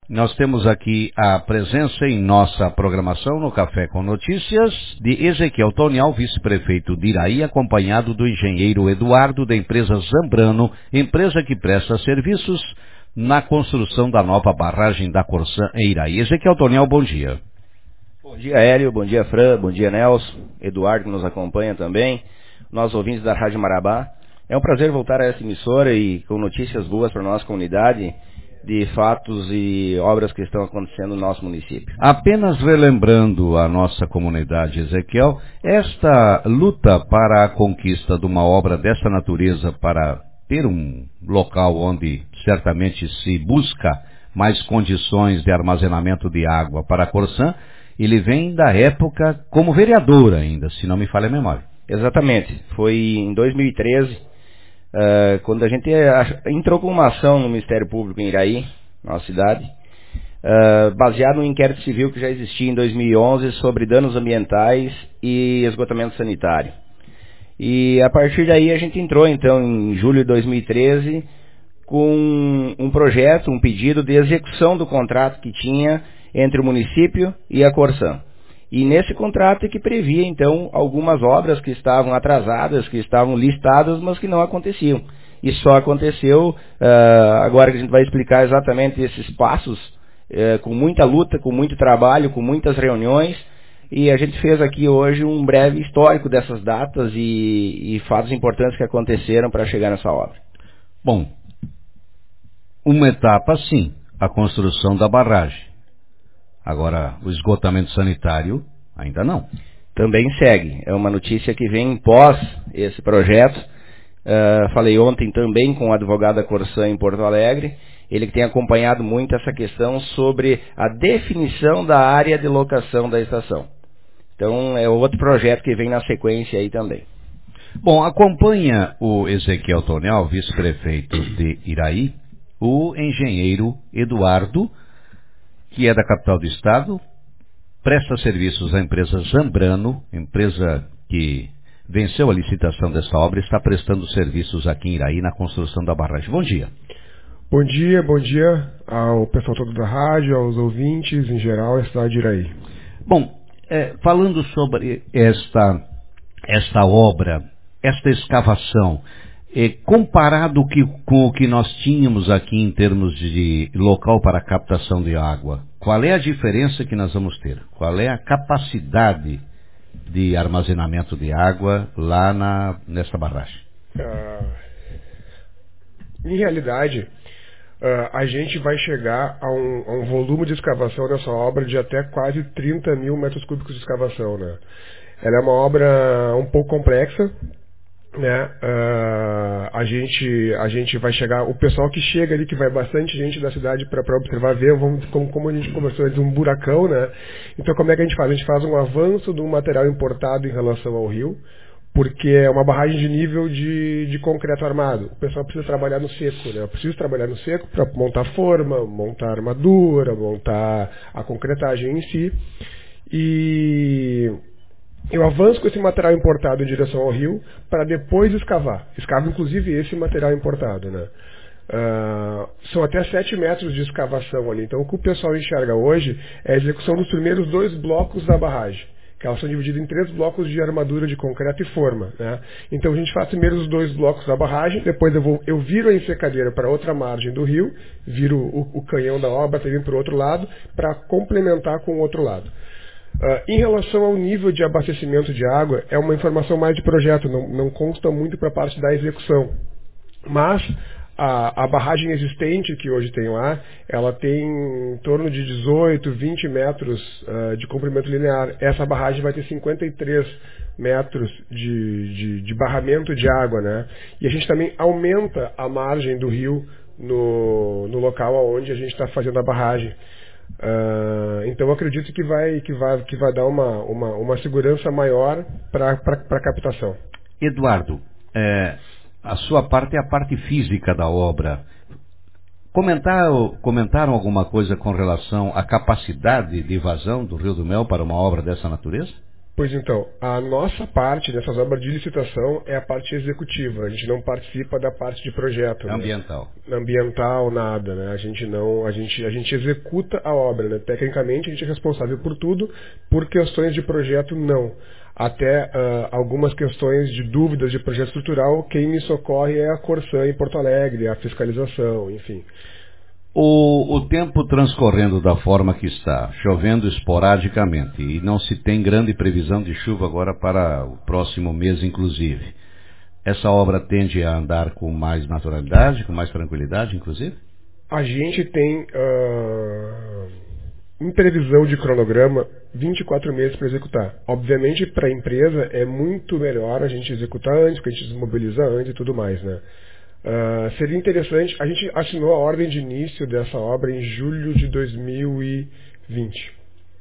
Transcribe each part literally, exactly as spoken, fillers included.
Nós temos aqui a presença em nossa programação no Café com Notícias de Ezequiel Tonial, vice-prefeito de Iraí, acompanhado do engenheiro Eduardo da empresa Zambrano, empresa que presta serviços na construção da nova barragem da Corsã em Iraí. Ezequiel Tonial, bom dia. Bom dia, Hélio, bom dia, Fran, bom dia, Nelson, Eduardo que nos acompanha também, nós ouvintes da Rádio Marabá. É um prazer voltar a essa emissora e com notícias boas para a nossa comunidade, de fatos e obras que estão acontecendo no nosso município. Apenas relembrando a nossa comunidade, Ezequiel, esta luta para a conquista de uma obra dessa natureza, para ter um local onde certamente se busca mais condições de armazenamento de água para a Corsã, ele vem da época como vereador ainda, se não me falha a memória. Exatamente, foi em dois mil e treze, Uh, quando a gente entrou com uma ação no Ministério Público em Iraí, nossa cidade, uh, baseado no inquérito civil que já existia em dois mil e onze sobre danos ambientais e esgotamento sanitário. E a partir daí a gente entrou então em julho de dois mil e treze com um projeto, um pedido de execução do contrato que tinha entre o município e a Corsã. E nesse contrato é que previa, então, algumas obras que estavam atrasadas, que estavam listadas, mas que não aconteciam. E só aconteceu, uh, agora que a gente vai explicar exatamente esses passos, uh, com muita luta, com muito trabalho, com muitas reuniões, e a gente fez aqui hoje um breve histórico dessas datas e, e fatos importantes que aconteceram para chegar nessa obra. Bom, uma etapa sim, a construção da barragem. Agora, o esgotamento sanitário, ainda não. Também segue. É uma notícia que vem pós esse projeto. Uh, falei ontem também com o advogado da Corsã em Porto Alegre. Ele que tem acompanhado muito essa questão sobre a definição da área de locação da estação. Então, é outro projeto que vem na sequência aí também. Bom, acompanha o Ezequiel Tonial, vice-prefeito de Iraí, o engenheiro Eduardo, que é da capital do estado, presta serviços à empresa Zambrano, empresa que venceu a licitação dessa obra e está prestando serviços aqui em Iraí na construção da barragem. Bom dia. Bom dia, bom dia ao pessoal todo da rádio, aos ouvintes em geral, a cidade de Iraí. Bom, é, falando sobre esta, esta obra, esta escavação, É, comparado que, com o que nós tínhamos aqui em termos de local para captação de água, qual é a diferença que nós vamos ter? Qual é a capacidade de armazenamento de água lá na, nessa barragem? Uh, em realidade, uh, a gente vai chegar a um, a um volume de escavação nessa obra de até quase trinta mil metros cúbicos de escavação, né? Ela é uma obra um pouco complexa, né? Uh, a gente a gente vai chegar, o pessoal que chega ali, que vai bastante gente da cidade para observar, ver, vamos, como, como a gente conversou antes, um buracão, né? Então como é que a gente faz? A gente faz um avanço de um material importado em relação ao rio, porque é uma barragem de nível de, de concreto armado. O pessoal precisa trabalhar no seco, né? Eu preciso trabalhar no seco para montar forma, montar armadura, montar a concretagem em si. E eu avanço com esse material importado em direção ao rio para depois escavar. Escavo inclusive esse material importado, né? Uh, são até sete metros de escavação ali. Então o que o pessoal enxerga hoje é a execução dos primeiros dois blocos da barragem, que elas são divididas em três blocos de armadura de concreto e forma, né? Então a gente faz primeiro os dois blocos da barragem, depois eu, vou, eu viro a ensecadeira para outra margem do rio, viro o, o canhão da obra também para o outro lado, para complementar com o outro lado. Uh, em relação ao nível de abastecimento de água, é uma informação mais de projeto, não, não consta muito para a parte da execução. Mas a, a barragem existente que hoje tem lá, ela tem em torno de dezoito, vinte metros uh, de comprimento linear. Essa barragem vai ter cinquenta e três metros de, de, de barramento de água, né? E a gente também aumenta a margem do rio no, no local onde a gente está fazendo a barragem. Uh, então eu acredito que vai, que vai, que vai dar uma, uma, uma segurança maior para a captação. Eduardo, é, a sua parte é a parte física da obra. Comentaram, comentaram alguma coisa com relação à capacidade de vazão do Rio do Mel para uma obra dessa natureza? Pois então, a nossa parte nessas obras de licitação é a parte executiva. A gente não participa da parte de projeto. Ambiental. Né? Ambiental, nada. Né? A gente não, a gente, a gente executa a obra. Né? Tecnicamente, a gente é responsável por tudo, por questões de projeto, não. Até uh, algumas questões de dúvidas de projeto estrutural, quem me socorre é a Corsã em Porto Alegre, a fiscalização, enfim. O, o tempo transcorrendo da forma que está, chovendo esporadicamente, e não se tem grande previsão de chuva agora para o próximo mês, inclusive. Essa obra tende a andar com mais naturalidade, com mais tranquilidade, inclusive? A gente tem, uh, em previsão de cronograma, vinte e quatro meses para executar. Obviamente, para a empresa, é muito melhor a gente executar antes, porque a gente desmobiliza antes e tudo mais, né? Uh, seria interessante, a gente assinou a ordem de início dessa obra em julho de dois mil e vinte.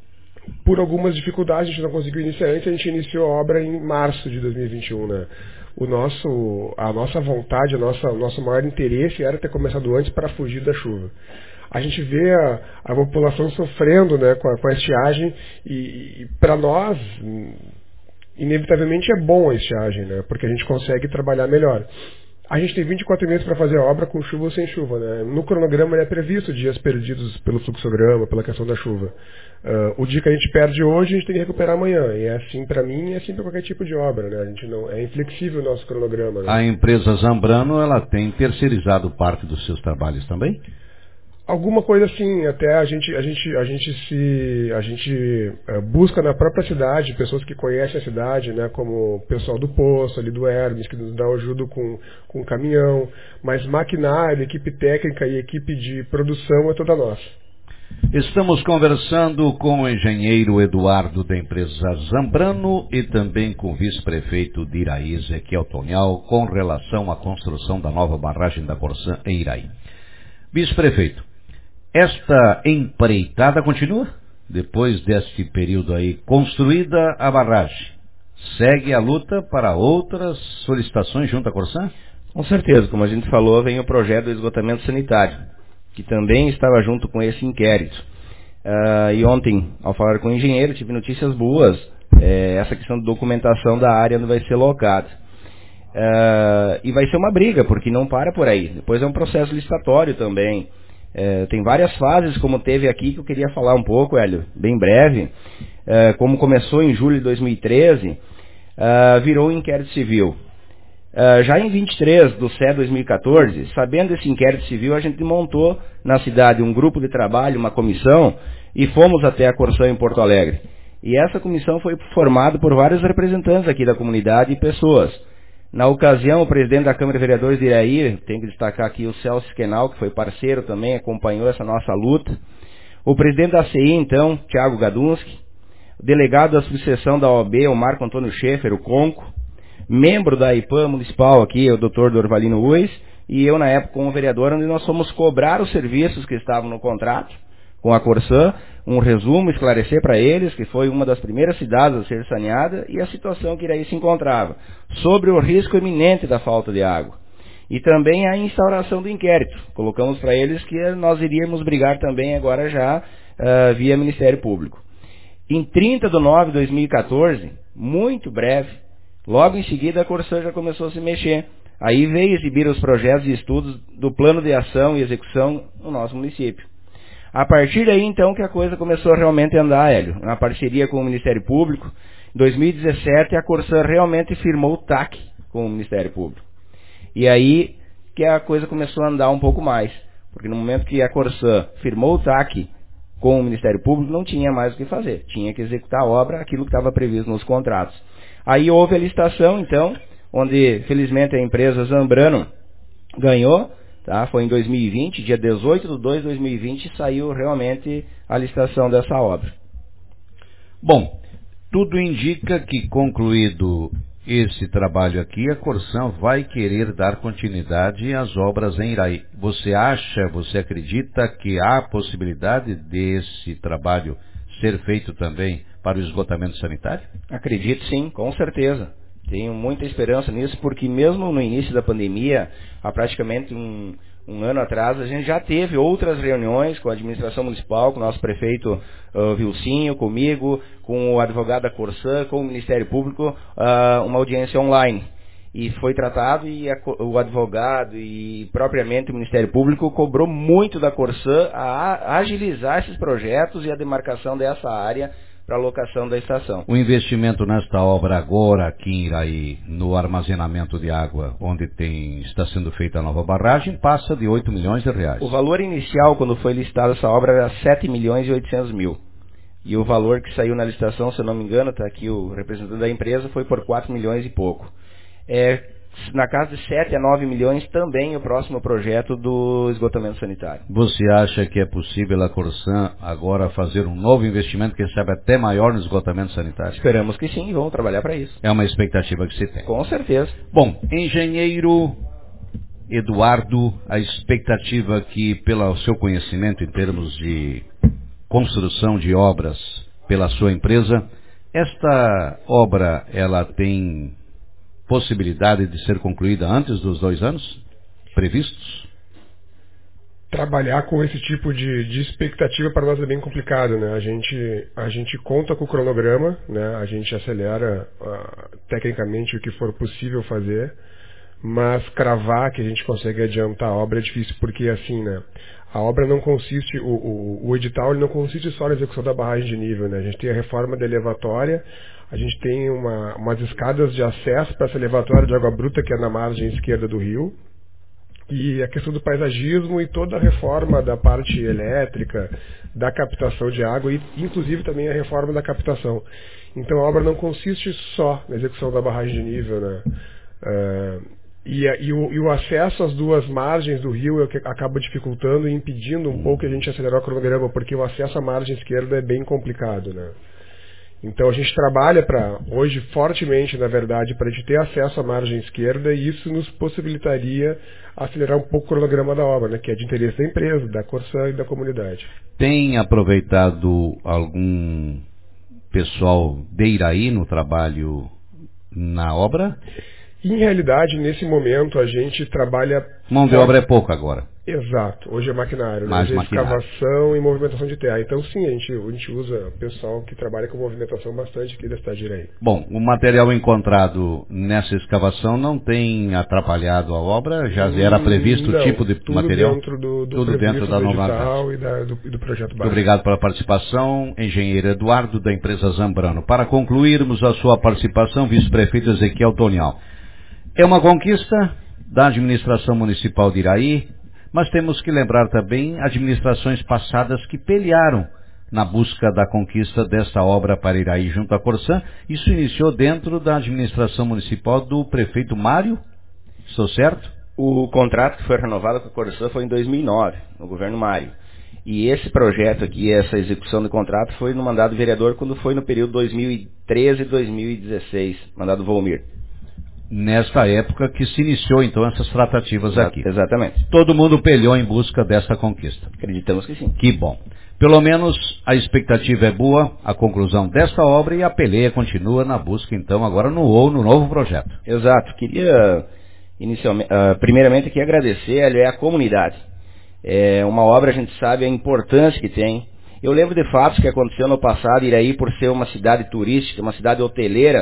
Por algumas dificuldades a gente não conseguiu iniciar antes, a gente iniciou a obra em março de dois mil e vinte e um. Né? O nosso, a nossa vontade, a nossa, o nosso maior interesse era ter começado antes para fugir da chuva. A gente vê a, a população sofrendo, né, com, a, com a estiagem e, e para nós, inevitavelmente é bom a estiagem, né, porque a gente consegue trabalhar melhor. A gente tem vinte e quatro meses para fazer a obra com chuva ou sem chuva. Né? No cronograma é previsto dias perdidos pelo fluxograma, pela questão da chuva. Uh, o dia que a gente perde hoje, a gente tem que recuperar amanhã. E é assim para mim e é assim para qualquer tipo de obra. Né? A gente não, é inflexível o nosso cronograma. Né? A empresa Zambrano, ela tem terceirizado parte dos seus trabalhos também? Alguma coisa assim, até a gente, a gente, a gente se, a gente uh, busca na própria cidade pessoas que conhecem a cidade, né, como o pessoal do posto, ali do Hermes, que nos dá ajuda com, com caminhão, mas maquinário, equipe técnica e equipe de produção é toda nossa. Estamos conversando com o engenheiro Eduardo da empresa Zambrano e também com o vice-prefeito de Iraí, Ezequiel Tonhal, com relação à construção da nova barragem da Corsã em Iraí. Vice-prefeito, esta empreitada continua? Depois deste período aí construída a barragem, segue a luta para outras solicitações junto à Corsã? Com certeza, como a gente falou, vem o projeto do esgotamento sanitário, que também estava junto com esse inquérito. Uh, e ontem, ao falar com o engenheiro, tive notícias boas, é, essa questão de documentação da área onde vai ser locada. Uh, e vai ser uma briga, porque não para por aí. Depois é um processo licitatório também. É, tem várias fases, como teve aqui, que eu queria falar um pouco, Hélio, bem breve. É, como começou em julho de dois mil e treze, uh, virou um inquérito civil. Uh, já em vinte e três do C E dois mil e quatorze, sabendo desse inquérito civil, a gente montou na cidade um grupo de trabalho, uma comissão, e fomos até a Corsã em Porto Alegre. E essa comissão foi formada por vários representantes aqui da comunidade e pessoas. Na ocasião, o presidente da Câmara de Vereadores de Iraí, tenho que destacar aqui o Celso Esquenal, que foi parceiro também, acompanhou essa nossa luta. O presidente da C I, então, Thiago Gadunski. O delegado da subseção da O A B, o Marco Antônio Schaefer, o Conco. Membro da I P A M municipal aqui, o doutor Dorvalino Ruiz. E eu, na época, como vereador, onde nós fomos cobrar os serviços que estavam no contrato com a Corsã, um resumo, esclarecer para eles que foi uma das primeiras cidades a ser saneada e a situação que Iraí se encontrava, sobre o risco iminente da falta de água. E também a instauração do inquérito. Colocamos para eles que nós iríamos brigar também agora já uh, via Ministério Público. Em trinta de nove de dois mil e quatorze, muito breve, logo em seguida a Corsã já começou a se mexer. Aí veio exibir os projetos e estudos do plano de ação e execução no nosso município. A partir daí, então, que a coisa começou realmente a andar, Hélio. Na parceria com o Ministério Público, em dois mil e dezessete, a Corsã realmente firmou o T A C com o Ministério Público. E aí que a coisa começou a andar um pouco mais. Porque no momento que a Corsã firmou o T A C com o Ministério Público, não tinha mais o que fazer. Tinha que executar a obra, aquilo que estava previsto nos contratos. Aí houve a licitação, então, onde, felizmente, a empresa Zambrano ganhou. Tá? Foi em dois mil e vinte, dia dezoito de dois de dois mil e vinte, saiu realmente a licitação dessa obra. Bom, tudo indica que, concluído esse trabalho aqui, a Corsã vai querer dar continuidade às obras em Iraí. Você acha, você acredita que há possibilidade desse trabalho ser feito também para o esgotamento sanitário? Acredito sim, com certeza. Tenho muita esperança nisso, porque mesmo no início da pandemia, há praticamente um, um ano atrás, a gente já teve outras reuniões com a administração municipal, com o nosso prefeito uh, Vilcinho, comigo, com o advogado da Corsã, com o Ministério Público, uh, uma audiência online. E foi tratado e a, o advogado e propriamente o Ministério Público cobrou muito da Corsã a agilizar esses projetos e a demarcação dessa área para a locação da estação. O investimento nesta obra agora aqui em Iraí, no armazenamento de água, onde tem, está sendo feita a nova barragem, passa de oito milhões de reais. O valor inicial, quando foi licitada essa obra, era sete milhões e oitocentos mil. E o valor que saiu na licitação, se eu não me engano, está aqui o representante da empresa, foi por quatro milhões e pouco. É, na casa de sete a nove milhões também o próximo projeto do esgotamento sanitário. Você acha que é possível a Corsã agora fazer um novo investimento, que sabe até maior no esgotamento sanitário? Esperamos que sim, e vamos trabalhar para isso. É uma expectativa que se tem. Com certeza. Bom, engenheiro Eduardo, a expectativa que, pelo seu conhecimento em termos de construção de obras pela sua empresa, esta obra ela tem possibilidade de ser concluída antes dos dois anos previstos? Trabalhar com esse tipo de, de expectativa para nós é bem complicado, né? A gente, a gente conta com o cronograma, né? A gente acelera uh, tecnicamente o que for possível fazer, mas cravar que a gente consegue adiantar a obra é difícil, porque assim, né? A obra não consiste, o, o, o edital ele não consiste só na execução da barragem de nível, né? A gente tem a reforma da elevatória, a gente tem uma, umas escadas de acesso para essa elevatória de água bruta que é na margem esquerda do rio, e a questão do paisagismo e toda a reforma da parte elétrica, da captação de água e inclusive também a reforma da captação. Então a obra não consiste só na execução da barragem de nível, né? Uh, E, e, o, e o acesso às duas margens do rio é o que acaba dificultando e impedindo um pouco a gente acelerar o cronograma, porque o acesso à margem esquerda é bem complicado, né? Então a gente trabalha para, hoje, fortemente, na verdade, para a gente ter acesso à margem esquerda, e isso nos possibilitaria acelerar um pouco o cronograma da obra, né? Que é de interesse da empresa, da Corsã e da comunidade. Tem aproveitado algum pessoal de Iraí no trabalho na obra? Em realidade, nesse momento, a gente trabalha... Mão de obra é pouco agora. Exato. Hoje é maquinário. Né? Mais Hoje é maquinário. escavação e movimentação de terra. Então, sim, a gente, a gente usa pessoal que trabalha com movimentação bastante aqui da cidade de Iraí. Bom, o material encontrado nessa escavação não tem atrapalhado a obra? Já era previsto não, o tipo de tudo material? Dentro do, do tudo dentro da normativa e da, do, do projeto básico. Muito obrigado pela participação, engenheiro Eduardo, da empresa Zambrano. Para concluirmos a sua participação, vice-prefeito Ezequiel Tonial. É uma conquista da administração municipal de Iraí, mas temos que lembrar também administrações passadas que pelearam na busca da conquista desta obra para Iraí junto à Corsã. Isso iniciou dentro da administração municipal do prefeito Mário, estou certo? O contrato que foi renovado com a Corsã foi em dois mil e nove, no governo Mário. E esse projeto aqui, essa execução do contrato, foi no mandado vereador quando foi no período dois mil e treze e dois mil e dezesseis, mandado Volmir. Nesta época que se iniciou, então, essas tratativas aqui. Exatamente. Todo mundo peleou em busca dessa conquista. Acreditamos que sim. Que bom. Pelo menos a expectativa é boa, a conclusão desta obra, e a peleia continua na busca, então, agora no ou no novo projeto. Exato. Queria, inicialmente, uh, primeiramente, aqui agradecer ali, a comunidade. É uma obra, a gente sabe a importância que tem. Eu lembro de fatos que aconteceu no passado, Iraí, por ser uma cidade turística, uma cidade hoteleira,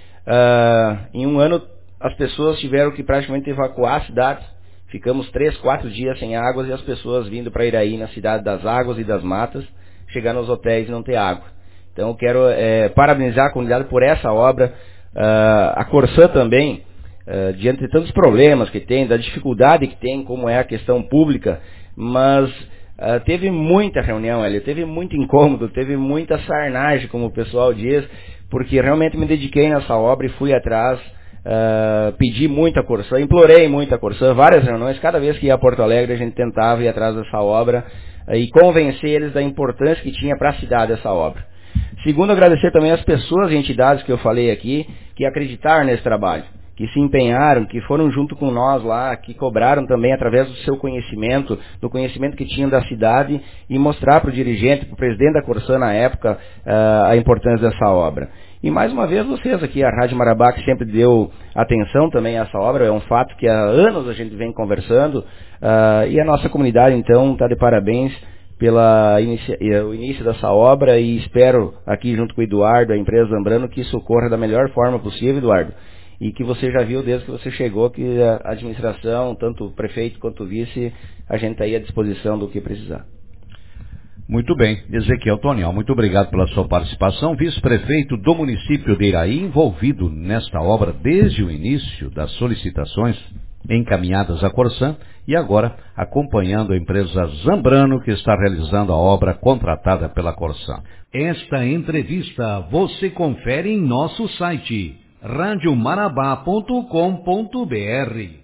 uh, em um ano as pessoas tiveram que praticamente evacuar a cidade. Ficamos três, quatro dias sem águas e as pessoas vindo para Iraí, na cidade das águas e das matas, chegar nos hotéis e não ter água. Então eu quero é, parabenizar a comunidade por essa obra. Uh, a Corsã também, uh, diante de tantos problemas que tem, da dificuldade que tem, como é a questão pública, mas uh, teve muita reunião ali, teve muito incômodo, teve muita sarnagem, como o pessoal diz, porque realmente me dediquei nessa obra e fui atrás. Uh, pedi muito a Corsã, implorei muito a Corsã, várias reuniões, cada vez que ia a Porto Alegre a gente tentava ir atrás dessa obra uh, e convencer eles da importância que tinha para a cidade essa obra. Segundo, agradecer também as pessoas e entidades que eu falei aqui, que acreditaram nesse trabalho, que se empenharam, que foram junto com nós lá, que cobraram também através do seu conhecimento, do conhecimento que tinham da cidade, e mostrar para o dirigente, para o presidente da Corsã na época, uh, a importância dessa obra. E mais uma vez vocês aqui, a Rádio Marabá, que sempre deu atenção também a essa obra, é um fato que há anos a gente vem conversando, uh, e a nossa comunidade então está de parabéns pelo início dessa obra, e espero aqui junto com o Eduardo, a empresa Zambrano, que isso ocorra da melhor forma possível, Eduardo, e que você já viu desde que você chegou que a administração, tanto o prefeito quanto o vice, a gente está aí à disposição do que precisar. Muito bem, Ezequiel Tonial, muito obrigado pela sua participação, vice-prefeito do município de Iraí, envolvido nesta obra desde o início das solicitações encaminhadas à Corsan e agora acompanhando a empresa Zambrano, que está realizando a obra contratada pela Corsan. Esta entrevista você confere em nosso site rádio marabá ponto com ponto br.